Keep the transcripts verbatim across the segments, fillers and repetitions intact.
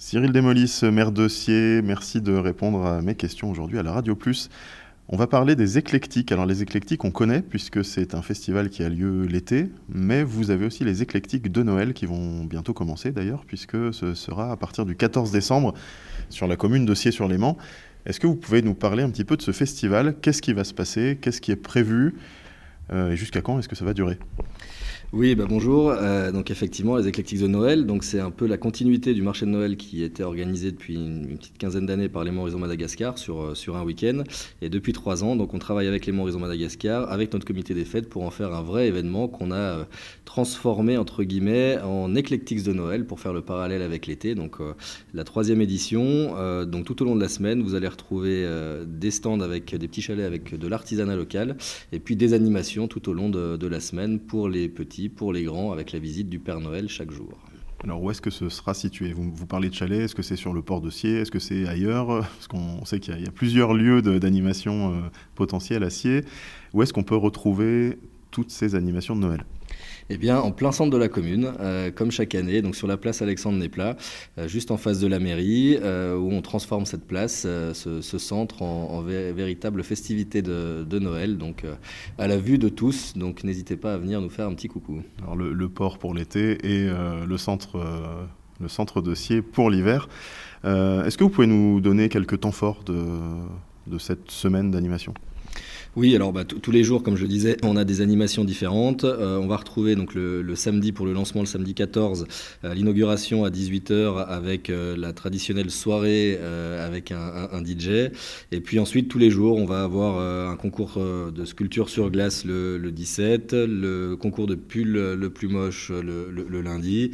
Cyril Desmolis, maire d'Essier, merci de répondre à mes questions aujourd'hui à la Radio Plus. On va parler des éclectiques. Alors les éclectiques, on connaît puisque c'est un festival qui a lieu l'été, mais vous avez aussi les éclectiques de Noël qui vont bientôt commencer d'ailleurs, puisque ce sera à partir du quatorze décembre sur la commune d'Essier-sur-Léman. Est-ce que vous pouvez nous parler un petit peu de ce festival? Qu'est-ce qui va se passer? Qu'est-ce qui est prévu? Euh, et jusqu'à quand est-ce que ça va durer? Oui, bah bonjour. Euh, donc effectivement, les éclectiques de Noël, donc c'est un peu la continuité du marché de Noël qui était organisé depuis une, une petite quinzaine d'années par les Monts Horizon Madagascar sur, sur un week-end. Et depuis trois ans, donc on travaille avec les Monts Horizon Madagascar, avec notre comité des fêtes pour en faire un vrai événement qu'on a euh, transformé entre guillemets en éclectiques de Noël pour faire le parallèle avec l'été. Donc euh, la troisième édition. Euh, donc tout au long de la semaine, vous allez retrouver euh, des stands avec des petits chalets avec de l'artisanat local et puis des animations tout au long de, de la semaine pour les petits, pour les grands, avec la visite du Père Noël chaque jour. Alors où est-ce que ce sera situé? vous, vous parlez de chalet, est-ce que c'est sur le port d'Essier? Est-ce que c'est ailleurs? Parce qu'on sait qu'il y a, il y a plusieurs lieux de, d'animation euh, potentiels à Sier. Où est-ce qu'on peut retrouver toutes ces animations de Noël? Eh bien, en plein centre de la commune, euh, comme chaque année, donc sur la place Alexandre-Nesplat, euh, juste en face de la mairie, euh, où on transforme cette place, euh, ce, ce centre, en, en vé- véritable festivité de, de Noël, donc euh, à la vue de tous. Donc n'hésitez pas à venir nous faire un petit coucou. Alors le, le port pour l'été et euh, le centre, euh, le centre de Sier pour l'hiver. Euh, est-ce que vous pouvez nous donner quelques temps forts de, de cette semaine d'animation? Oui, alors bah, t- tous les jours, comme je disais, on a des animations différentes. Euh, on va retrouver donc le, le samedi pour le lancement, le samedi quatorze, euh, l'inauguration à dix-huit heures avec euh, la traditionnelle soirée euh, avec un, un, un D J. Et puis ensuite, tous les jours, on va avoir euh, un concours euh, de sculpture sur glace le, le dix-sept, le concours de pull le plus moche le, le, le lundi,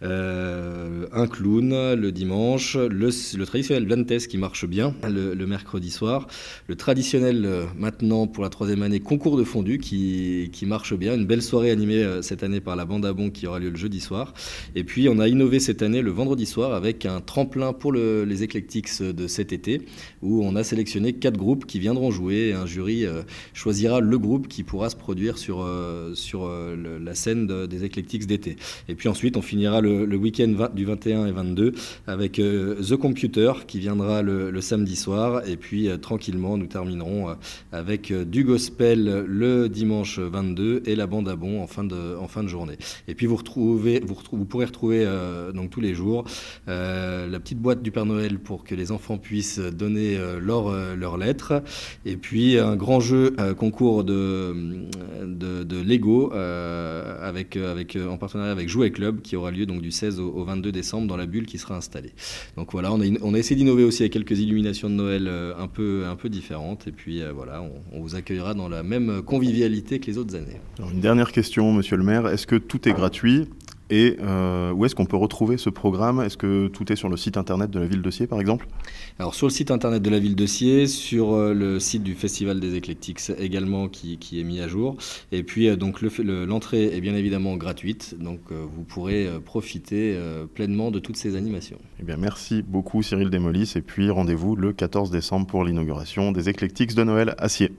euh, un clown le dimanche, le, le traditionnel Blantes qui marche bien le, le mercredi soir, le traditionnel euh, maintenant pour la troisième année, concours de fondu qui, qui marche bien. Une belle soirée animée euh, cette année par la bande à bon qui aura lieu le jeudi soir. Et puis on a innové cette année le vendredi soir avec un tremplin pour le, les éclectiques de cet été où on a sélectionné quatre groupes qui viendront jouer et un jury euh, choisira le groupe qui pourra se produire sur, euh, sur euh, le, la scène de, des éclectiques d'été. Et puis ensuite on finira le, le week-end vingt, du vingt et un et vingt-deux avec euh, The Computer qui viendra le, le samedi soir et puis euh, tranquillement nous terminerons euh, avec euh, du gospel le dimanche vingt-deux et la bande à bon en fin de, en fin de journée. Et puis vous, retrouvez, vous, retrouvez, vous pourrez retrouver euh, donc tous les jours euh, la petite boîte du Père Noël pour que les enfants puissent donner euh, leurs euh, leur lettres. Et puis un grand jeu euh, concours de, de, de Lego euh, avec, avec, en partenariat avec Jouet Club qui aura lieu donc du seize au, au vingt-deux décembre dans la bulle qui sera installée. Donc voilà, on a, on a essayé d'innover aussi avec quelques illuminations de Noël euh, un, peu, un peu différentes. Et puis euh, voilà, on, on vous accueillera dans la même convivialité que les autres années. Alors, une dernière question, monsieur le maire. Est-ce que tout est gratuit? Et euh, où est-ce qu'on peut retrouver ce programme? Est-ce que tout est sur le site internet de la ville de Sier, par exemple? Alors sur le site internet de la ville de Sier, sur euh, le site du Festival des Éclectiques également qui, qui est mis à jour. Et puis euh, donc le, le, l'entrée est bien évidemment gratuite, donc euh, vous pourrez euh, profiter euh, pleinement de toutes ces animations. Eh bien, merci beaucoup Cyril Desmolis et puis rendez-vous le quatorze décembre pour l'inauguration des Éclectiques de Noël à Sier.